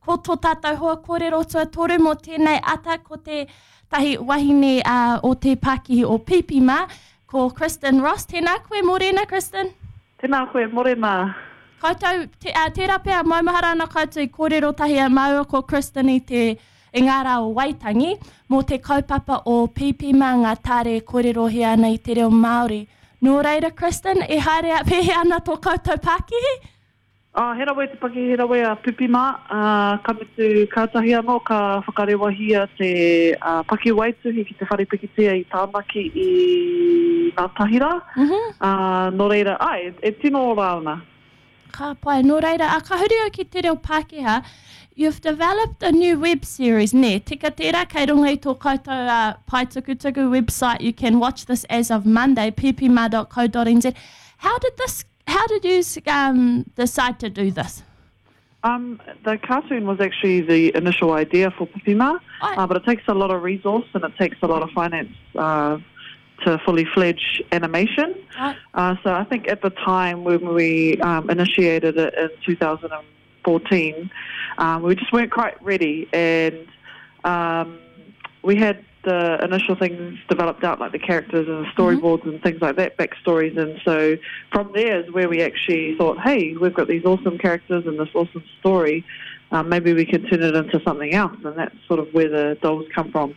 Ko tō tātou hoa kōrero toru mō tēnei ata ko te tahi wahine o te Pākihi o Pipima, ko Kristen Ross. Tēnā koe, mōrena, Kristen? Tēnā koe, mōrena. Koutou, tērā pēr maumahara ana koutou I kōrero tahi a maua ko Kristen I te Ngara o Waitangi, mō te kaupapa o Pipima ngā tāre kōrero he ana I te reo Māori. Nō reira, Kristen, e haere a pehe ana tō koutou Pākihi? He rawe te Pākihi, he rawe a Pipima. Ka mitu kātahi anō, ka whakarewahia te Pākihi Waituhi ki te wharepikitia I tāmaki I ngā tahira. Nō reira, e tino rāuna. Ka pai, nō reira, a ka hureo ki te reo Pākehā, you've developed a new web series, ne? Tika tērā, kei runga I tō koutou Paitukutuku website. You can watch this as of Monday, pipima.co.nz. How did you decide to do this? The cartoon was actually the initial idea for Pipima, but it takes a lot of resource and it takes a lot of finance to fully fledged animation. So I think at the time when we initiated it in 2014, we just weren't quite ready, and we had the initial things developed out, like the characters and the storyboards and things like that, backstories, and so from there is where we actually thought, hey, we've got these awesome characters and this awesome story, maybe we can turn it into something else, and that's sort of where the dolls come from.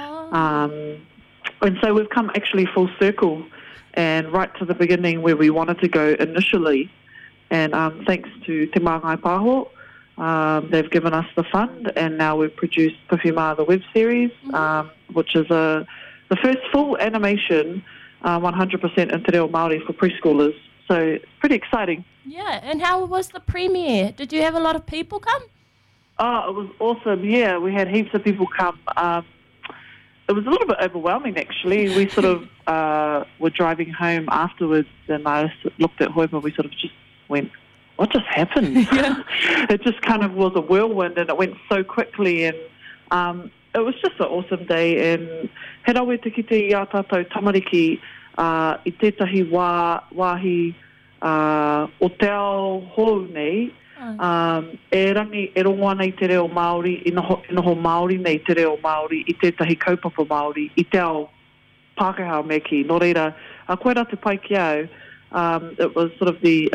And so we've come actually full circle and right to the beginning where we wanted to go initially, and thanks to Te Māngai Pāho, they've given us the fund, and now we've produced Pipima, the web series, which is the first full animation 100% in te reo Māori for preschoolers. So it's pretty exciting. Yeah, and how was the premiere? Did you have a lot of people come? Oh, it was awesome. Yeah, we had heaps of people come. It was a little bit overwhelming, actually. We sort of were driving home afterwards, and I looked at Hoipa, we sort of just went, what just happened? It just kind of was a whirlwind, and it went so quickly, and it was just an awesome day. And he rawe te kite I a tātou tamariki I tētahi wāhi o te ao hou nei, e rangi e rongo ana I te reo Māori, I noho Māori nei te reo Māori, I tētahi kaupapa Māori, I te ao Pākehā me ki. Nō reira, a koe rā te pai ki au, it was sort of the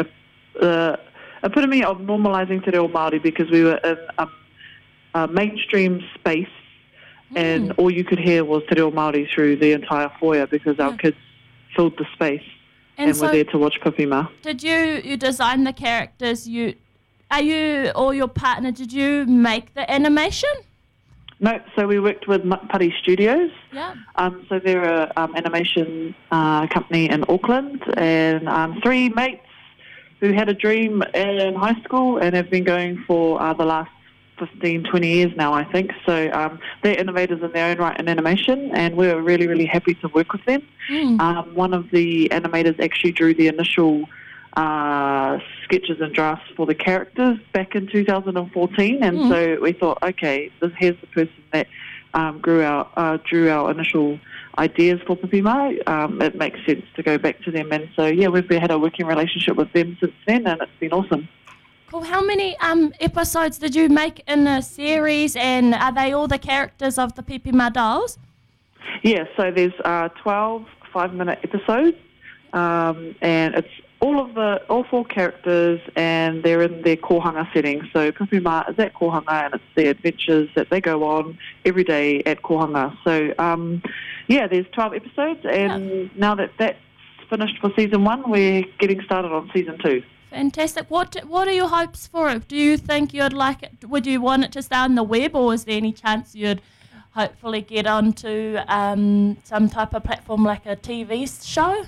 epitome of normalizing te reo Māori, because we were in a mainstream space, and all you could hear was te reo Māori through the entire foyer, because our kids filled the space and were there to watch Pipima. Did you design the characters? Are you or your partner, did you make the animation? No, so we worked with Pari Studios. Yeah. So they're an animation company in Auckland, and three mates who had a dream in high school and have been going for the last 15, 20 years now, I think. So they're innovators in their own right in animation, and we were really, really happy to work with them. One of the animators actually drew the initial sketches and drafts for the characters back in 2014, and so we thought, okay, here's the person that drew our initial ideas for Pipima. It makes sense to go back to them, and so yeah, we've had a working relationship with them since then, and it's been awesome. Cool. How many episodes did you make in a series, and are they all the characters of the Pipima dolls? Yeah, so there's 12 5-minute episodes, and it's all four characters, and they're in their kohanga setting. So Pipima is at kohanga, and it's the adventures that they go on every day at kohanga. So yeah, there's 12 episodes, and now that that's finished for season 1, we're getting started on season 2. Fantastic. What are your hopes for it? Do you think you'd like it? Would you want it to stay on the web, or is there any chance you'd hopefully get onto some type of platform like a TV show?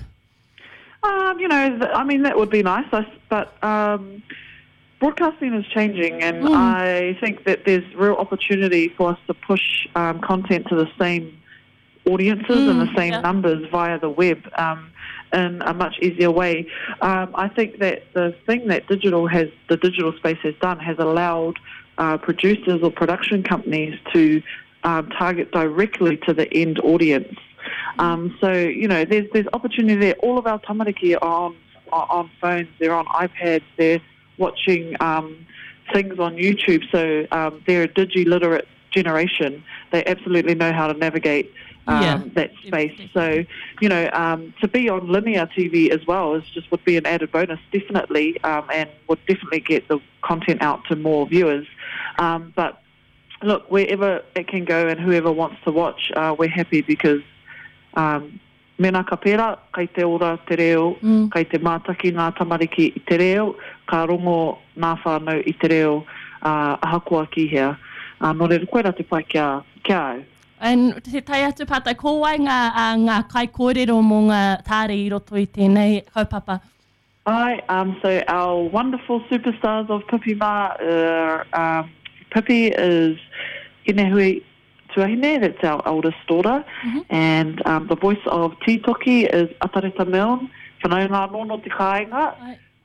I mean, that would be nice, but broadcasting is changing, and I think that there's real opportunity for us to push content to the same audiences and the same numbers via the web in a much easier way. I think that the thing that the digital space has done has allowed producers or production companies to target directly to the end audience. So, there's opportunity there. All of our tamariki are on phones, they're on iPads, they're watching things on YouTube, so they're a digi-literate generation. They absolutely know how to navigate that space. So, to be on linear TV as well would be an added bonus, definitely, and would definitely get the content out to more viewers. But look, wherever it can go and whoever wants to watch, we're happy because mena ka pera, kai te ora te reo, kai te mātaki ngā tamariki i te reo, ka rongo ngā whānau i te reo ahakua ki hea. Nō reira koe rā te pai kia au. And te tai atu pātai, ko wai ngā kai kōrero mō ngā tāre I roto I tēnei kaupapa? So our wonderful superstars of Pipi Mā, Pipi is Hinehui Tuahine, that's our oldest daughter, and the voice of Tītoki is Atareta Milne, whanau ngā nono te kāinga.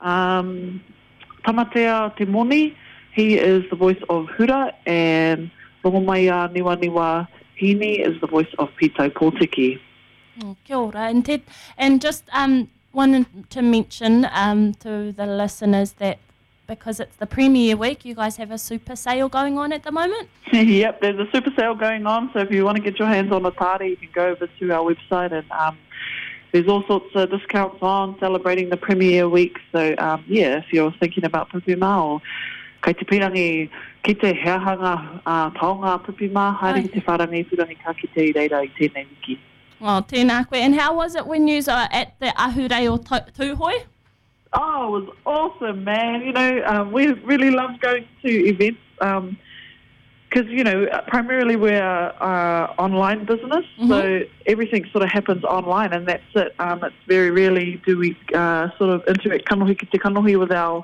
Tamatea Te Moni, he is the voice of Hura, and Rongomaia Niwa Niwa Hini is the voice of Pito Pōtiki. Kia ora. And just wanted to mention to the listeners that because it's the premiere week, you guys have a super sale going on at the moment? Yep, there's a super sale going on, so if you want to get your hands on a tāre, you can go over to our website, and there's all sorts of discounts on celebrating the premiere week. So, if you're thinking about Pipi Mā or kei te pirangi ki te heahanga taonga Pipi Mā, haere ki te wharangi pirangi ka ki te reira I tēnei wiki. Oh, tēnā koe. And how was it when you were at the Ahurei o Tūhoi? Oh, it was awesome, man. We really love going to events because, primarily we're online business, so everything sort of happens online, and that's it. It's very rarely do we sort of interact kanohi ki te kanohi with our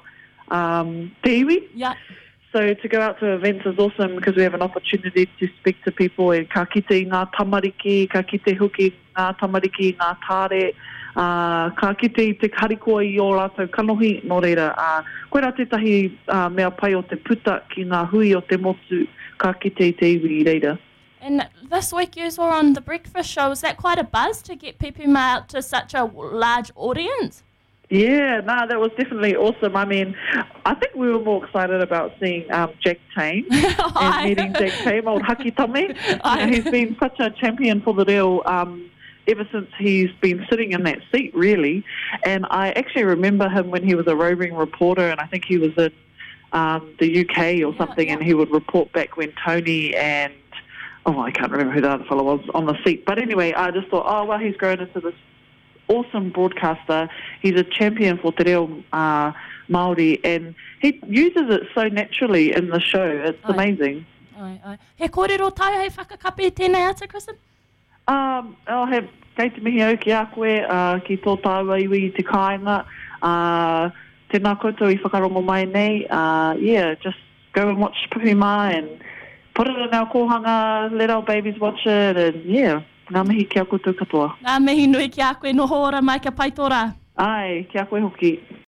te iwi. Yeah. So to go out to events is awesome because we have an opportunity to speak to people and ka kite ngā tamariki, ka kite huki ngā tamariki, ngā tāre, ka kite te harikoa I o rātou kanohi, nō reira. Koe rā tētahi mea pai o te puta ki ngā hui o te motu, ka kite I te iwi I reira. And this week you were on The Breakfast Show. Was that quite a buzz to get Pipi Mā out to such a large audience? Yeah, that was definitely awesome. I mean, I think we were more excited about seeing Jack Tame and meeting Jack Tame, old Haki Tame. He's been such a champion for the reo ever since he's been sitting in that seat, really. And I actually remember him when he was a roving reporter, and I think he was in the UK or something, and he would report back when Tony and, I can't remember who the other fellow was on the seat. But anyway, I just thought, he's grown into this awesome broadcaster. He's a champion for te reo Māori, and he uses it so naturally in the show. It's amazing. He kōrero tai hei whakakapi tēnei ata, Kristen? I'll have kei te mihi au ki a koe, ki tō tāua iwi I te kāinga. Tēnā koutou I whakarongo mai nei. Just go and watch Pipi Mā and put it in our kōhanga, let our babies watch it, and ngā mihi ki a koutou katoa. Ngā mihi nui ki a koe, noho ora mai ka pai tō rā. Ai, ki a koe hoki.